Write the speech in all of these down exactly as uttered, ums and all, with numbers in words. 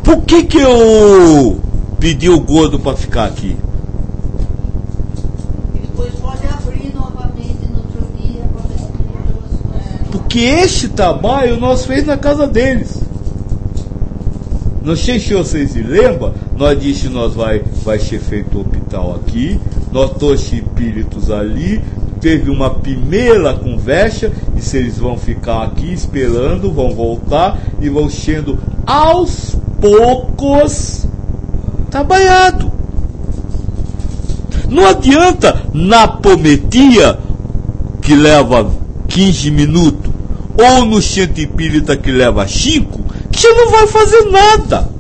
Por que que eu pedi o gordo para ficar aqui? Depois pode abrir novamente no outro dia. Porque este trabalho nós fez na casa deles. Não sei se vocês se lembram, nós disse que nós vai, vai ser feito o hospital aqui, nós trouxe espíritos ali, teve uma primeira conversa, e se eles vão ficar aqui esperando, vão voltar e vão sendo aos poucos trabalhado. Não adianta na apometria que leva quinze minutos, ou no centro espírita que leva cinco, que você não vai fazer nada.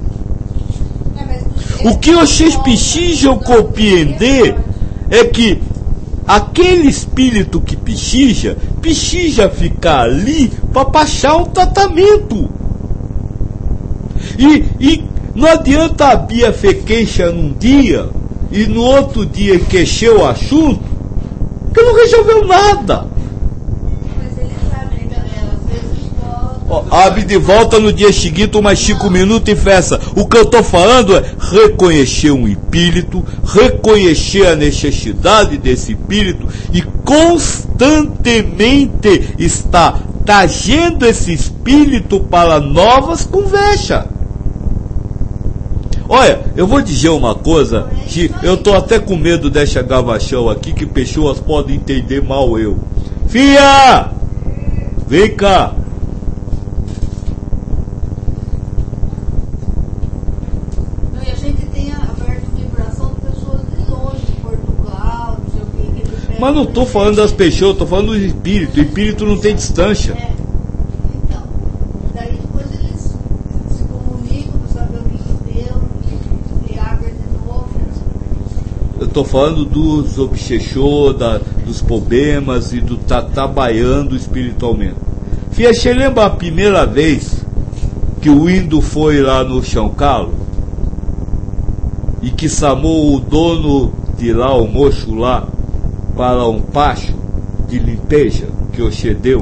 O que vocês precisam compreender é que aquele espírito que precisa, precisa ficar ali para passar um tratamento. E, e não adianta a Bia fer queixa num dia e no outro dia queixar o assunto, que não resolveu nada. Oh, abre de volta no dia seguinte, mais cinco minutos e festa. O que eu estou falando é reconhecer um espírito, reconhecer a necessidade desse espírito e constantemente estar trazendo esse espírito para novas conversas. Olha, eu vou dizer uma coisa, que eu estou até com medo dessa gravação aqui, que pessoas podem entender mal eu. Filha! Vem cá! Mas não estou falando das pessoas, estou falando do espírito. O espírito não tem distância. É. Então, daí depois eles se comunicam para saber o que que deu, e abre de novo. Eu estou falando dos obsessores, da, dos problemas e do tá trabalhando espiritualmente. Fia, você lembra a primeira vez que o índio foi lá no São Carlos? E que chamou o dono de lá, o moço lá, para um pacho de limpeza que você deu?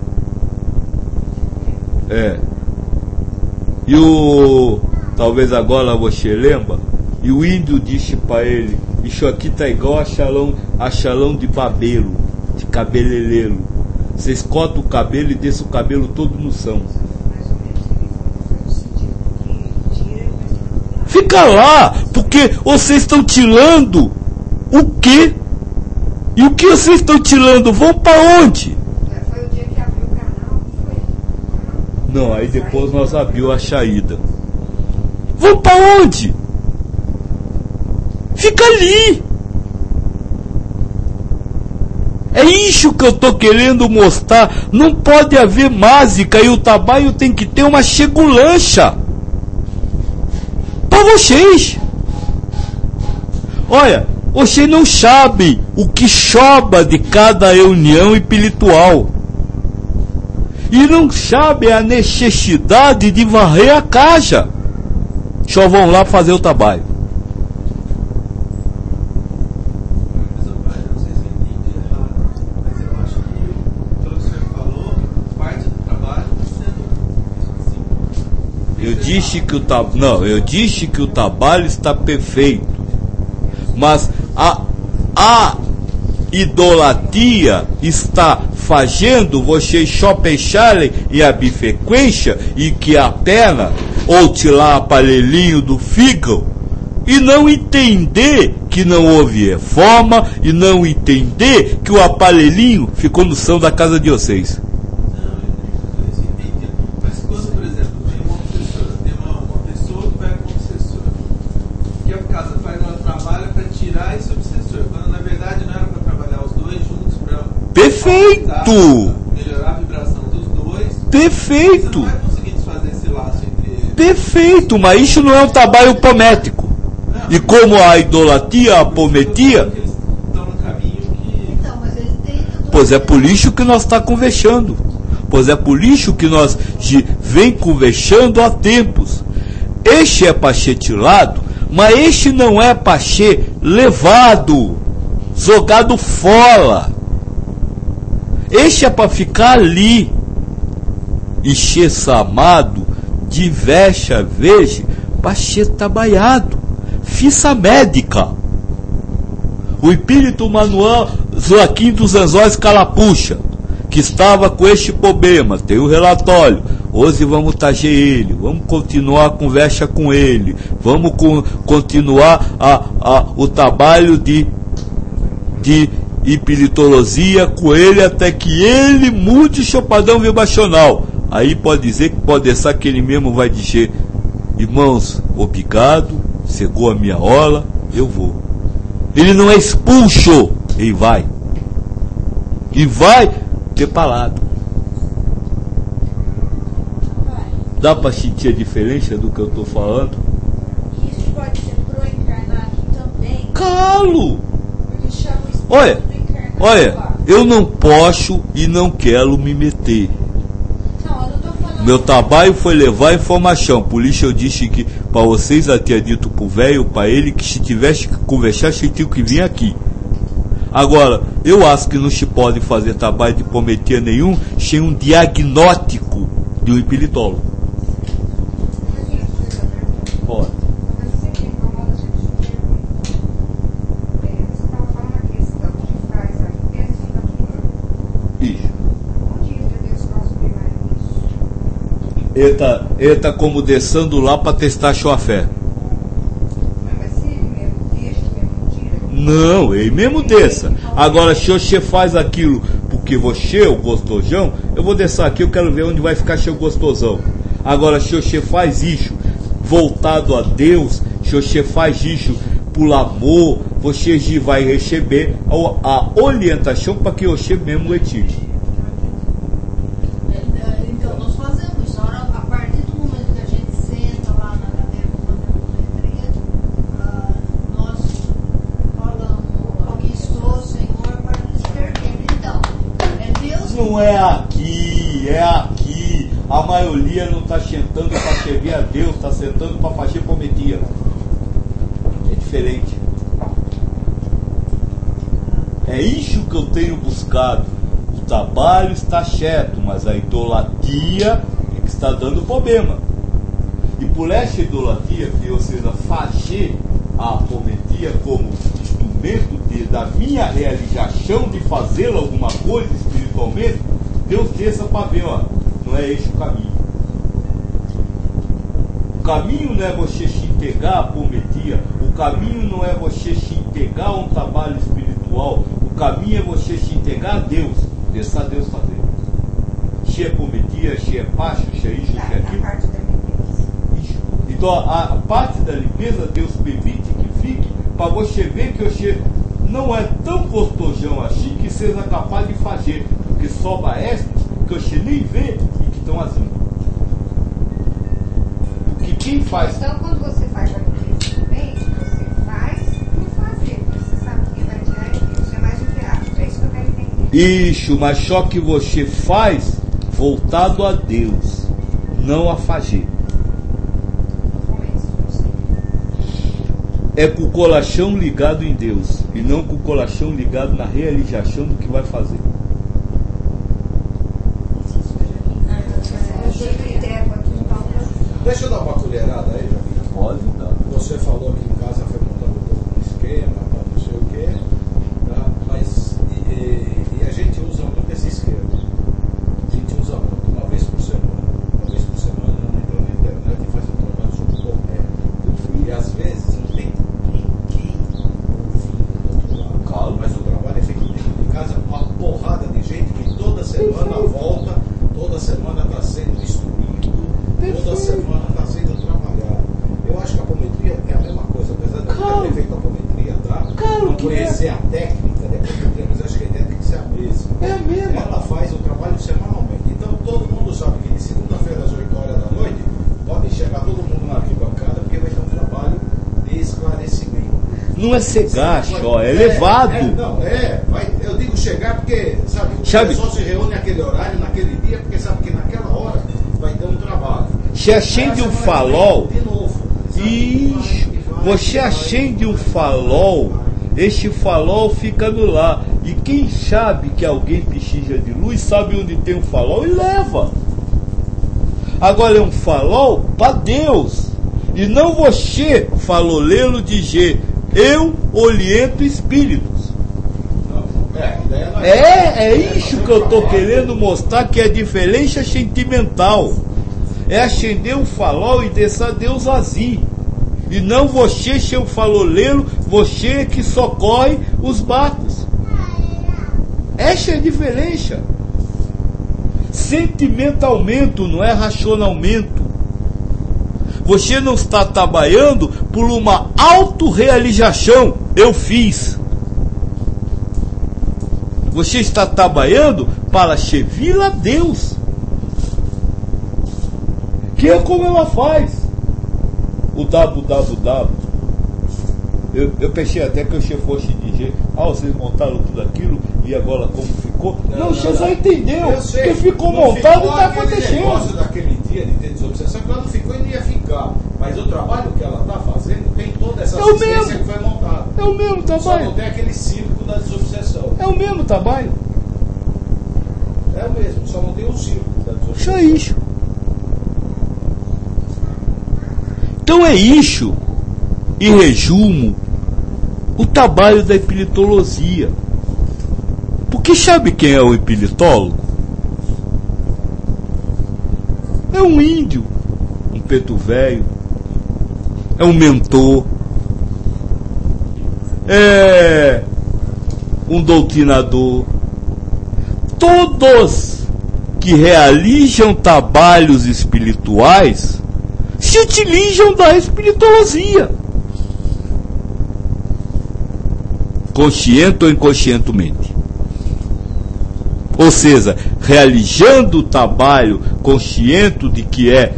É. E o... talvez agora você lembra? E o índio disse para ele: isso aqui tá igual a chalão, a chalão de babelo, de cabeleireiro. Vocês cortam o cabelo e deixam o cabelo todo no chão. Fica lá, porque vocês estão tirando o quê? E o que vocês estão tirando? Vão para onde? Foi o dia que abriu o canal, foi? Não, aí depois nós abriu a saída. Vão para onde? Fica ali. É isso que eu estou querendo mostrar. Não pode haver mágica e o trabalho tem que ter uma segurança para vocês. Olha, você não sabe o que sobra de cada reunião espiritual. E não sabe a necessidade de varrer a casa. Só vão lá fazer o trabalho. Eu disse que o trabalho, não, eu disse que o trabalho está perfeito. Mas a, a idolatria está fazendo vocês só pensarem em abfrequência e que a perna, ou tirar aparelhinho do fígado, e não entender que não houve reforma, e não entender que o aparelhinho ficou no chão da casa de vocês. Perfeito! Melhorar a vibração dos dois. Perfeito! Você não vai conseguir desfazer esse laço entre eles. Perfeito, mas isso não é um trabalho pomético. Não. E como a idolatria, a apometia. Eles estão num caminho que. Então, mas eles têm. Pois é por isso que nós está conversando. Pois é por isso que nós vem conversando há tempos. Este é para ser tirado, mas este não é para ser levado, jogado fora. Este é para ficar ali e ser chamado diversas vezes Pacheco trabalhado, ficha médica. O espírito Manuel Joaquim dos Anzóis Calapuxa, que estava com este problema, tem o relatório. Hoje vamos tager ele, vamos continuar a conversa com ele, vamos com, continuar a, a, o trabalho de, de espiritologia com ele até que ele mude o chapadão vibracional. Aí pode dizer que pode ser que ele mesmo vai dizer: irmãos, obrigado, chegou a minha hora, eu vou. Ele não é expulso, ele vai. E vai preparado. Dá para sentir a diferença do que eu estou falando? Isso pode ser pro encarnado também. Calo! Porque chama o espírito Olha, do encarnado olha, lá. eu não posso e não quero me meter. Não, eu não tô falando. Meu trabalho foi levar informação. Por isso eu disse que para vocês eu tinha dito pro velho, para ele, que se tivesse que conversar, você tinha que vir aqui. Agora, eu acho que não se pode fazer trabalho de prometer nenhum sem um diagnóstico de um espiritólogo. Pode. Mas você que incomoda a gente de pergunta. Você estava falando a questão que faz a limpeza e fica puro. Isso. Onde entra Deus Nosso primário nisso? Ele está ele tá como descendo lá para testar a sua fé. Mas se ele mesmo deixa, ele mesmo tira. Não, ele mesmo desça. Agora, se você faz aquilo porque você é o gostosão, eu vou descer aqui, eu quero ver onde vai ficar seu gostosão. Agora, se você faz isso voltado a Deus, se você faz isso por amor, você já vai receber a, a orientação para que você mesmo retire. Então, nós fazemos isso. A partir do momento que a gente senta lá na cadeira comandante, ah, nós falamos: aqui estou, Senhor, para nos servir. Então, é Deus que Não é aqui, é aqui. A maioria não está sentando para servir a Deus, está sentando para fazer prometia. É diferente. É isso que eu tenho buscado. O trabalho está certo, mas a idolatria é que está dando problema. E por essa idolatria, que ou seja, fazer a prometia como instrumento de, da minha realização de fazer alguma coisa espiritualmente, Deus desça para ver, ó, não é esse o caminho. O caminho não é você se entregar à prometia, o caminho não é você se entregar a um trabalho espiritual, o caminho é você se entregar a Deus, deixar Deus fazer. Se é prometia, se é paixo, se é isso, se é A aquilo. parte da limpeza. Isso. Então a, a parte da limpeza Deus permite que fique para você ver que você não é tão gostosão assim que seja capaz de fazer, porque sobra extras que você nem vê e que estão assim. Porque quem faz. Então, quando você faz a limpeza também, você faz por fazer. Você sabe que vai tirar isso. É mais do que hábito. É isso que eu quero entender. Isso, mas só que você faz voltado a Deus, não a fazer. No começo, não sei. É com o coração ligado em Deus e não com o coração ligado na realização do que vai fazer. Eu sou critério aqui no Paulo. Deixa eu dar uma colherada aí, Joaquim. Pode dar. Você falou que em casa foi montando todo um esquema, tá, não sei o quê, tá? Mas e, e- e a gente usa muito esse esquema. A gente usa muito uma vez por semana. Uma vez por semana não entra na internet e faz um trabalho sobre qualquer. E às vezes não tem ninguém ouvindo do outro lado. Calma. Mas o trabalho é feito dentro de casa, uma porrada de gente que toda semana volta, toda semana está sendo instruído, toda semana está sendo trabalhado. Eu acho que a apometria é a mesma coisa, apesar de eu Claro. ter feito a apometria, tá? Claro Não que conhecer a técnica da apometria, mas acho que a ideia tem que ser a mesma. É a mesma. Ela faz o trabalho semanalmente. Então todo mundo sabe que de segunda-feira às oito horas da noite pode chegar todo mundo na arquibancada porque vai ter um trabalho de esclarecimento. Não é cegar, ó, é elevado. É, não, é. Vai, eu digo chegar porque, sabe, o Sabe- pessoal se reúne naquele horário, naquele dia, porque sabe que naquela hora vai ter um trabalho. Você acende Aí um a semana que farol. vem, de novo, sabe? Isso. E vai, e Você vai, acende e um vai, farol. e vai. Este farol fica no lá. E quem sabe que alguém precisa de luz, sabe onde tem um farol e leva. Agora é um farol para Deus. E não você falou lê-lo de G. Eu oriento espíritos. Não, é, a ideia não é. É, é isso que eu estou querendo mostrar, que é a diferença sentimental. É acender o farol e deixar Deus vazio. E não você, seu faloleiro, você que socorre os barcos. Essa é a diferença. Sentimentalmente, não é racionalmente. Você não está trabalhando por uma autorrealização. Eu fiz. Você está trabalhando para servir a Deus. Que é como ela faz. O W W W. Eu, eu pensei até que você fosse dizer, ah, vocês montaram tudo aquilo e agora como ficou. Não, não você já entendeu. Porque ficou montado e está acontecendo. O negócio daquele dia de ter desobsessão, que ela não ficou e não ia ficar. Mas o trabalho que ela está fazendo tem toda essa é assistência que foi montada. É o mesmo trabalho. Só não tem aquele círculo da desobsessão. É o mesmo trabalho. É o mesmo, só não tem o círculo da desobsessão. Só isso. Então é isso, em resumo, o trabalho da espiritologia. Porque sabe quem é o espiritólogo? É um índio, um preto velho, é um mentor, é um doutrinador. Todos que realizam trabalhos espirituais se utilizam da espiritologia, consciente ou inconscientemente. Ou seja, realizando o trabalho consciente de que é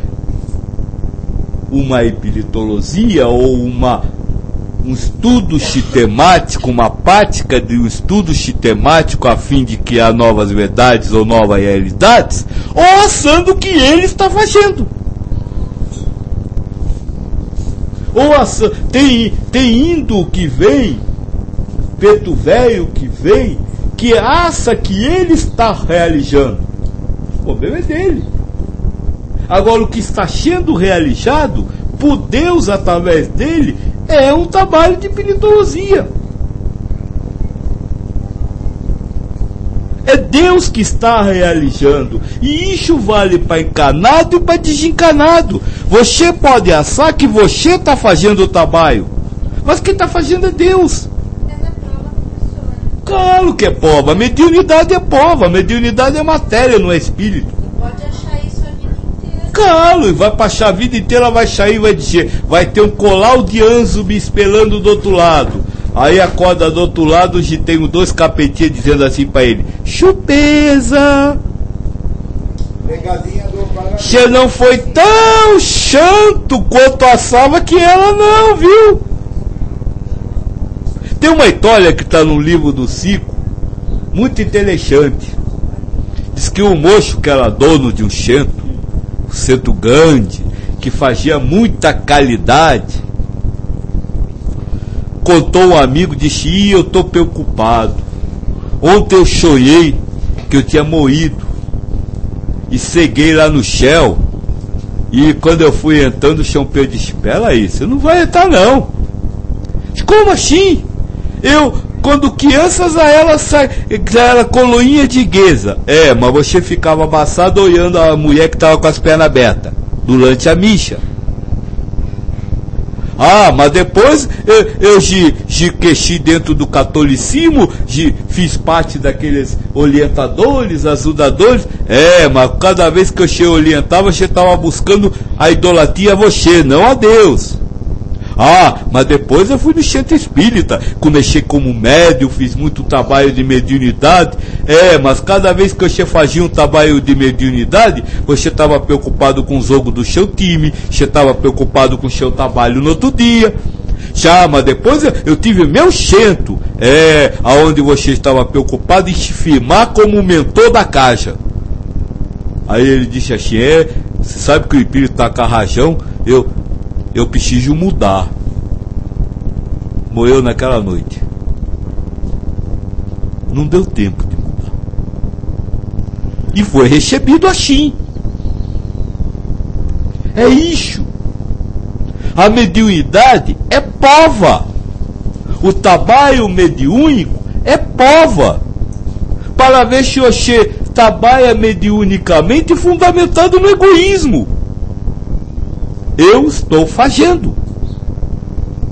uma espiritologia ou uma, um estudo sistemático, uma prática de um estudo sistemático a fim de criar novas verdades ou novas realidades, ou achando que ele está fazendo. Ou aça, tem, tem indo que vem, preto velho que vem, que acha que ele está realizando. O problema é dele. Agora, o que está sendo realizado por Deus através dele é um trabalho de espiritologia. É Deus que está realizando. E isso vale para encarnado e para desencarnado. Você pode achar que você está fazendo o trabalho, mas quem está fazendo é Deus. Essa é prova, professora. Claro que é prova. Mediunidade é prova. Mediunidade é matéria, não é espírito. Pode achar isso a vida inteira. Claro, e vai passar a vida inteira, vai sair e vai dizer, vai ter um colar de anjo me espelando do outro lado. Aí acorda do outro lado e tem dois capetinhos dizendo assim para ele, chupeza. Pegadinha do Paraná. Você não foi tão santo quanto achava que ela não, viu? Tem uma história que está no livro do Cico, muito interessante. Diz que o moço que era dono de um centro, um centro grande, que fazia muita qualidade, contou um amigo, disse, Ih, eu estou preocupado. Ontem eu chorei que eu tinha morrido. E ceguei lá no Shell. E quando eu fui entrando, o Champeu disse, espera aí, você não vai entrar não. Disse, como assim? Eu, quando crianças a ela sai, era coloinha de gueza. É, mas você ficava amassado olhando a mulher que estava com as pernas abertas, durante a missa. Ah, mas depois eu, eu de, de queixi dentro do catolicismo, de, fiz parte daqueles orientadores, ajudadores. É, mas cada vez que eu che orientava, você estava buscando a idolatria a você, não a Deus. Ah, mas depois eu fui no centro espírita, comecei como médium, fiz muito trabalho de mediunidade. É, mas cada vez que você fazia um trabalho de mediunidade, você estava preocupado com o jogo do seu time, você estava preocupado com o seu trabalho no outro dia. Já, mas depois eu, eu tive meu centro, é, aonde você estava preocupado em se firmar como mentor da caixa. Aí ele disse assim, é, você sabe que o espírito está carrajão, eu... eu preciso mudar. Morreu naquela noite. Não deu tempo de mudar. E foi recebido assim. É isso. A mediunidade é pova. O trabalho mediúnico é pova. Para ver se você trabalha mediunicamente fundamentado no egoísmo. Eu estou fazendo.